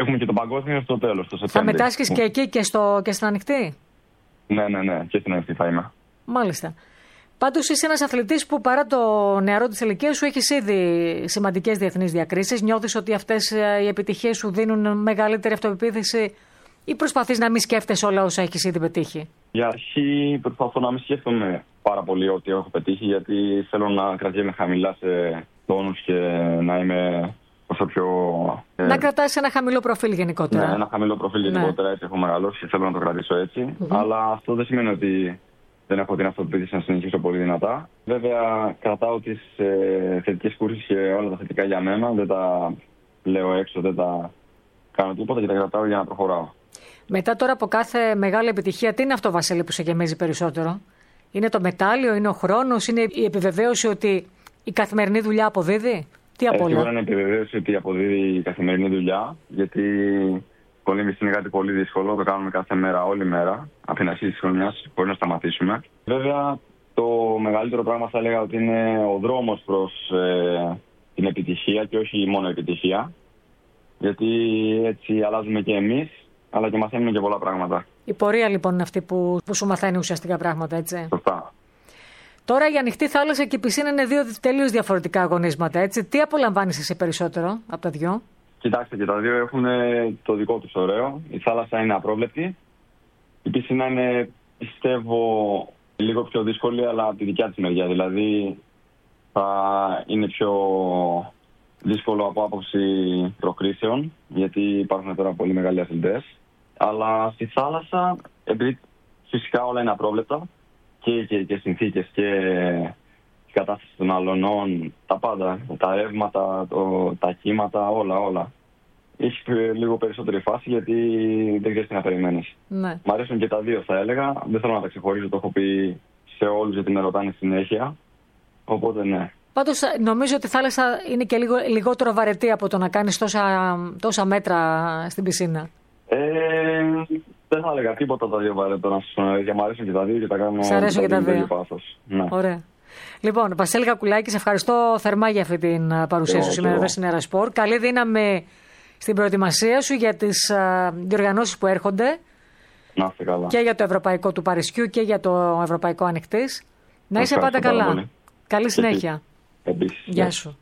έχουμε και το παγκόσμιο στο τέλος, το Θα Σεπτέμβριο. μετάσχεις και εκεί και, στο, και στην ανοιχτή. Ναι, ναι, ναι, και στην ανοιχτή θα είμαι. Μάλιστα. Πάντως είσαι ένας αθλητής που παρά το νεαρό της ηλικίας σου έχεις ήδη σημαντικές διεθνείς διακρίσεις. Νιώθεις ότι αυτές οι επιτυχίες σου δίνουν μεγαλύτερη αυτοπεποίθηση ή προσπαθείς να μην σκέφτεσαι όλα όσα έχεις ήδη πετύχει? Για αρχή προσπαθώ να μην σκέφτομαι πάρα πολύ ό,τι έχω πετύχει, γιατί θέλω να κρατιέμαι χαμηλά σε τόνους και να είμαι όσο πιο... Ε, να κρατάς ένα χαμηλό προφίλ γενικότερα. Ναι, ένα χαμηλό προφίλ γενικότερα, ναι. Έτσι έχω μεγαλώσει και θέλω να το κρατήσω έτσι. Mm-hmm. Αλλά αυτό δεν σημαίνει ότι δεν έχω την αυτοπεποίθηση να συνεχίσω πολύ δυνατά. Βέβαια, κρατάω τις ε, θετικές κούρσεις και όλα τα θετικά για μένα. Δεν τα λέω έξω, δεν τα κάνω τίποτα και τα κρατάω για να προχωράω. Μετά τώρα από κάθε μεγάλη επιτυχία, τι είναι αυτό, Βασίλη, που σε γεμίζει περισσότερο? Είναι το μετάλλιο, είναι ο χρόνος, είναι η επιβεβαίωση ότι η καθημερινή δουλειά αποδίδει? Τι από όλα? Σίγουρα είναι η επιβεβαίωση ότι αποδίδει η καθημερινή δουλειά, γιατί κολύμβηση είναι κάτι πολύ δύσκολο, το κάνουμε κάθε μέρα, όλη μέρα, από την αρχή της χρονιάς, χωρίς να σταματήσουμε. Βέβαια, το μεγαλύτερο πράγμα θα έλεγα ότι είναι ο δρόμος προς ε, την επιτυχία και όχι μόνο επιτυχία, γιατί έτσι αλλάζουμε και εμείς, αλλά και μαθαίνουμε και πολλά πράγματα. Η πορεία λοιπόν είναι αυτή που, που σου μαθαίνει ουσιαστικά πράγματα, έτσι. Σωστά. Τώρα η ανοιχτή θάλασσα και η πισίνα είναι δύο τελείως διαφορετικά αγωνίσματα, έτσι. Τι απολαμβάνεις εσύ περισσότερο από τα δυο? Κοιτάξτε, και τα δύο έχουν το δικό τους ωραίο. Η θάλασσα είναι απρόβλεπτη. Η πισίνα είναι, πιστεύω, λίγο πιο δύσκολη, αλλά από τη δικιά της μεριά. Δηλαδή, θα είναι πιο δύσκολο από άποψη προκρίσεων, γιατί υπάρχουν τώρα πολύ μεγάλοι αθλητές. Αλλά στη θάλασσα, επειδή φυσικά όλα είναι απρόβλεπτα, και, και, και συνθήκες και η κατάσταση των αλωνών, τα πάντα, τα ρεύματα, το, τα κύματα, όλα, όλα. Έχει λίγο περισσότερη φάση γιατί δεν ξέρεις τι να περιμένεις. Ναι. Μ' αρέσουν και τα δύο, θα έλεγα. Δεν θέλω να τα ξεχωρίζω, το έχω πει σε όλους γιατί με ρωτάνε συνέχεια. Οπότε ναι. Πάντως νομίζω ότι η θάλασσα είναι και λίγο, λιγότερο βαρετή από το να κάνεις τόσα, τόσα μέτρα στην πισίνα. Ε, δεν θα έλεγα τίποτα τα δύο βαρετό, να σας πω. Μ' αρέσουν και τα δύο και τα κάνω. Σ' αρέσουν και τα δύο. Ναι. Ωραία. Λοιπόν, Βασίλη Κακουλάκη, σε ευχαριστώ θερμά για αυτή την παρουσία σου σήμερα εδώ στην Έρα Σπορ. Καλή δύναμη στην προετοιμασία σου για τις διοργανώσεις που έρχονται. Να είστε καλά. Και για το Ευρωπαϊκό του Παρισιού και για το Ευρωπαϊκό Ανοιχτής. Να είσαι πάντα καλά. Πολύ. Καλή συνέχεια. Επίσης. Γεια σου.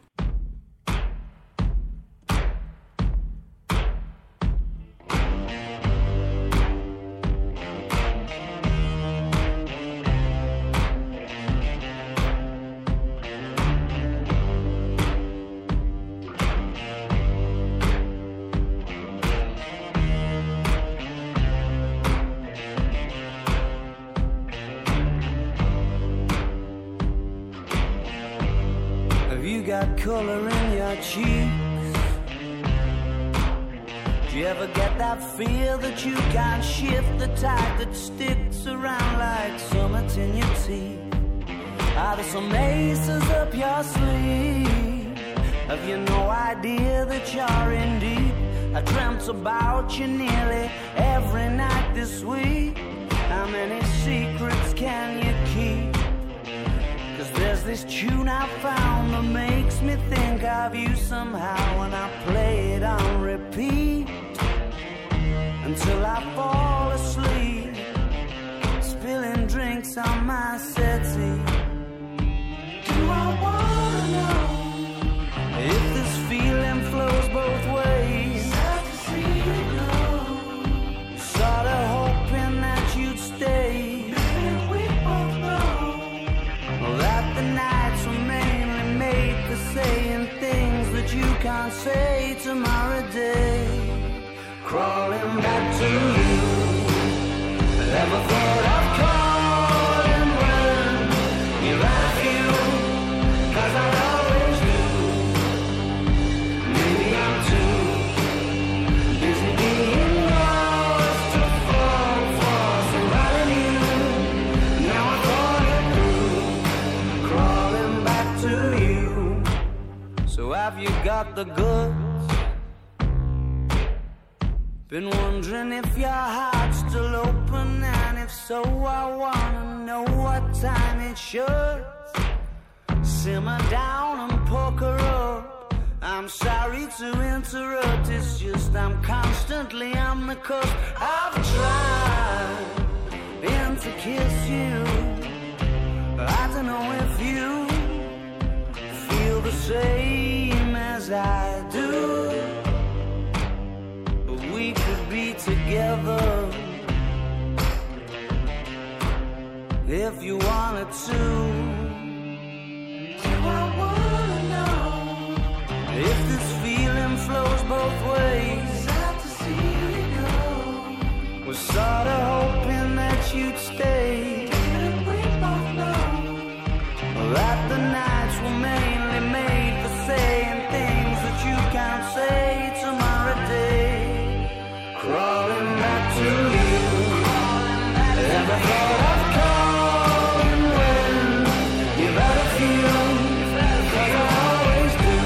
Got color in your cheeks. Do you ever get that feel that you can't shift, the tide that sticks around like summits in your teeth? Are there some aces up your sleeve? Have you no idea that you're in deep? I dreamt about you nearly every night this week. How many secrets can you keep? Cause there's this tune I found that makes me think of you somehow, and I play it on repeat until I fall asleep, spilling drinks on my settee. Do I wanna know if this feeling flows both ways? Sad to see you go. Sorta hoping that you'd stay. Saying things that you can't say tomorrow day. Crawling back to you. Never thought of calling when you're at you, cause I always do. Maybe I'm too busy being lost to fall for somebody new. Now I thought it through. Crawling back to you. So have you got the goods? Been wondering if your heart's still open, and if so, I wanna know what time it should. Simmer down and poker up. I'm sorry to interrupt, it's just I'm constantly on the cusp. I've tried and to kiss you. I don't know if you feel the same as I do, but we could be together if you wanted to. Do I wanna know if this feeling flows both ways? Sad to see you go. Was sorta hoping that you'd stay. Didn't we both know that the nights were mainly made for saying things that you can't say tomorrow day? Crawling back to you. Ever thought of calling when you better feel? Cause I always do.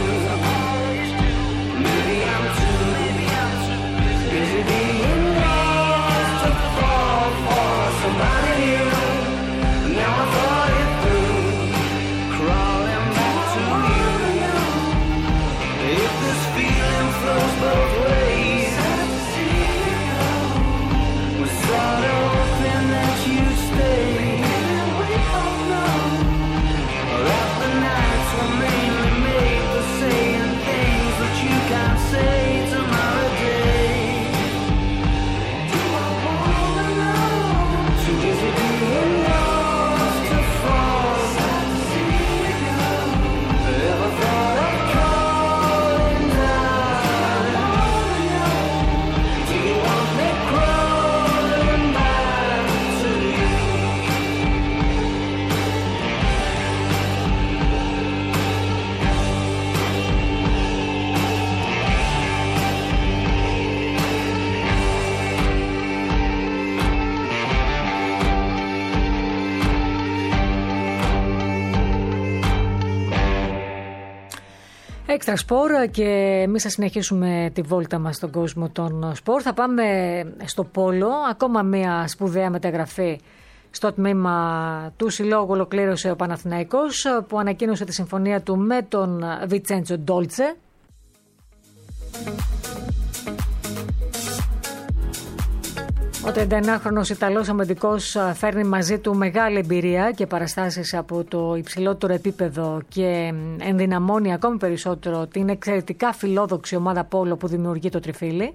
Maybe I'm too busy being lost to fall for somebody new. Now I thought it through. Crawling back to you. If this feeling flows both ways, was sort of hoping that you'd stay. We both know that the nights were mainly made for saying things that you can't say tomorrow day. Do I wanna know? Too busy being lost to fall. Sad to see you go. Ever thought of calling down? Do you want me crawling back to you? Έξτρα σπορ και εμείς θα συνεχίσουμε τη βόλτα μας στον κόσμο των σπορ. Θα πάμε στο πόλο, ακόμα μια σπουδαία μεταγραφή στο τμήμα του συλλόγου ολοκλήρωσε ο Παναθηναϊκός, που ανακοίνωσε τη συμφωνία του με τον Βιτσέντσο Ντόλτσε. Ο τριανταεννάχρονος Ιταλός αμυντικός φέρνει μαζί του μεγάλη εμπειρία και παραστάσεις από το υψηλότερο επίπεδο και ενδυναμώνει ακόμη περισσότερο την εξαιρετικά φιλόδοξη ομάδα πόλο που δημιουργεί το τριφύλι.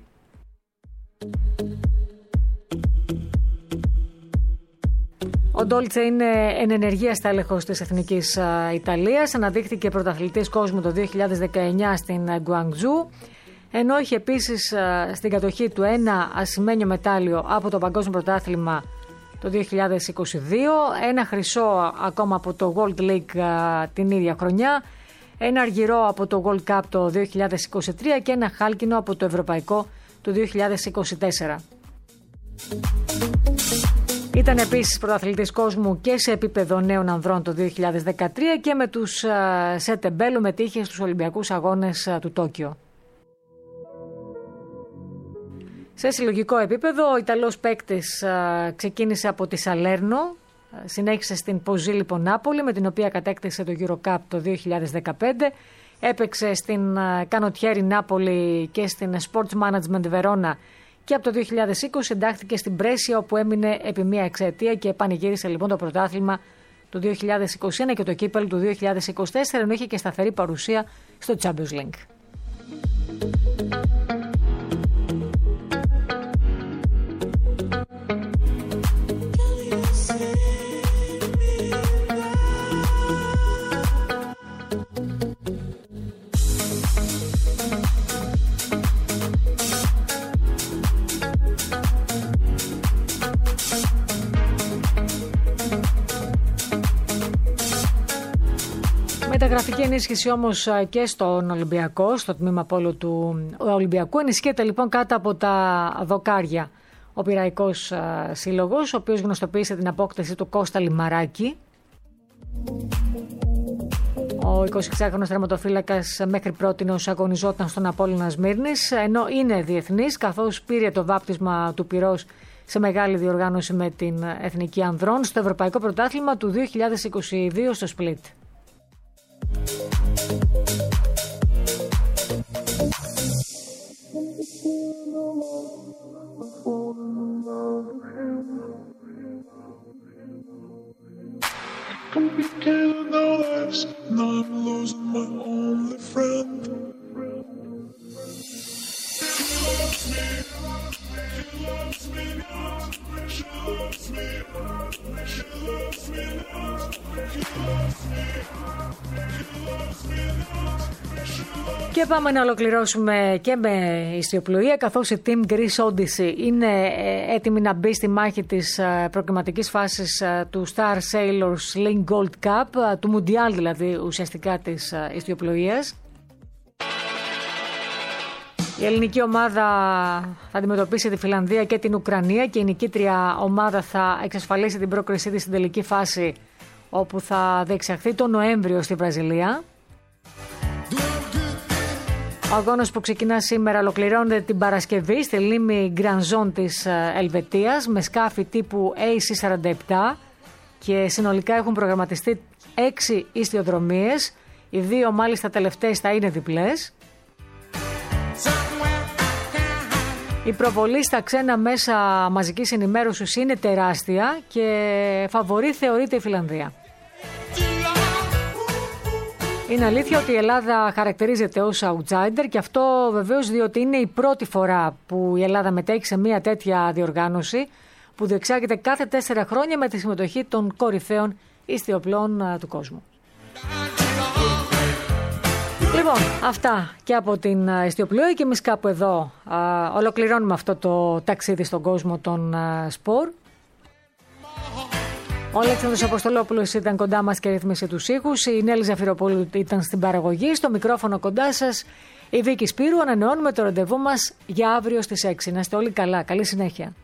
Ο Ντόλτσε είναι εν ενεργεία στέλεχος της Εθνικής Ιταλίας, αναδείχθηκε πρωταθλητής κόσμου το δύο χιλιάδες δεκαεννιά στην Γκουαντζού, ενώ είχε επίσης στην κατοχή του ένα ασημένιο μετάλλιο από το Παγκόσμιο Πρωτάθλημα το δύο χιλιάδες είκοσι δύο, ένα χρυσό ακόμα από το World League την ίδια χρονιά, ένα αργυρό από το World Cup το δύο χιλιάδες είκοσι τρία και ένα χάλκινο από το Ευρωπαϊκό το δύο χιλιάδες είκοσι τέσσερα. Ήταν επίσης πρωταθλητής κόσμου και σε επίπεδο νέων ανδρών το δύο χιλιάδες δεκατρία και με τους Σετεμπέλο μετήχε στους Ολυμπιακούς Αγώνες του Τόκιο. Σε συλλογικό επίπεδο, ο Ιταλός παίκτης ξεκίνησε από τη Σαλέρνο, συνέχισε στην Ποζίλιπο Νάπολη, με την οποία κατέκτησε το Eurocup το δύο χιλιάδες δεκαπέντε, έπαιξε στην Κανοτιέρι Νάπολη και στην Sports Management Βερόνα και από το δύο χιλιάδες είκοσι εντάχθηκε στην Πρέσια, όπου έμεινε επί μία εξαετία και πανηγύρισε λοιπόν το πρωτάθλημα το δύο χιλιάδες είκοσι ένα και το κύπελλο του δύο χιλιάδες είκοσι τέσσερα, ενώ είχε και σταθερή παρουσία στο Champions League. Μεταγραφική ενίσχυση όμως και στον Ολυμπιακό, στο τμήμα πόλο του Ολυμπιακού. Ενισχύεται λοιπόν κάτω από τα δοκάρια ο Πειραϊκός Σύλλογος, ο οποίος γνωστοποίησε την απόκτηση του Κώστα Λιμαράκη. Ο εικοσιεξάχρονος τερματοφύλακας μέχρι πρότινος αγωνιζόταν στον Απόλλωνα Σμύρνης, ενώ είναι διεθνής, καθώς πήρε το βάπτισμα του πυρός σε μεγάλη διοργάνωση με την Εθνική Ανδρών στο Ευρωπαϊκό Πρωτάθλημα του δύο χιλιάδες είκοσι δύο στο Σπλίτ. Και πάμε να ολοκληρώσουμε και με ιστιοπλοεία, καθώς η Team Greece Odyssey είναι έτοιμη να μπει στη μάχη της προκριματικής φάσης του Star Sailors Link Gold Cup, του Μουντιάλ δηλαδή ουσιαστικά της ιστιοπλοείας. Η ελληνική ομάδα θα αντιμετωπίσει τη Φιλανδία και την Ουκρανία και η νικήτρια ομάδα θα εξασφαλίσει την πρόκρισή της στην τελική φάση, όπου θα διεξαχθεί το Νοέμβριο στη Βραζιλία. Ο αγώνας που ξεκινά σήμερα ολοκληρώνεται την Παρασκευή στη λίμνη Γκρανζόν της Ελβετίας με σκάφη τύπου έι σι σαράντα επτά και συνολικά έχουν προγραμματιστεί έξι ιστιοδρομίες. Οι δύο μάλιστα τελευταίες θα είναι διπλές. Η προβολή στα ξένα μέσα μαζικής ενημέρωσης είναι τεράστια και φαβορί θεωρείται η Φιλανδία. Είναι αλήθεια ότι η Ελλάδα χαρακτηρίζεται ως outsider και αυτό βεβαίως διότι είναι η πρώτη φορά που η Ελλάδα μετέχει σε μια τέτοια διοργάνωση που διεξάγεται κάθε τέσσερα χρόνια με τη συμμετοχή των κορυφαίων ιστιοπλών του κόσμου. Λοιπόν, αυτά και από την ιστιοπλοεία και εμείς κάπου εδώ α, ολοκληρώνουμε αυτό το ταξίδι στον κόσμο των α, σπορ. Ο Αλέξανδρος Αποστολόπουλος ήταν κοντά μας και ρύθμισε τους ήχους. Η Νέλη Ζαφυροπούλου ήταν στην παραγωγή. Στο μικρόφωνο κοντά σας η Βίκη Σπύρου. Ανανεώνουμε το ραντεβού μας για αύριο στις έξι. Να είστε όλοι καλά. Καλή συνέχεια.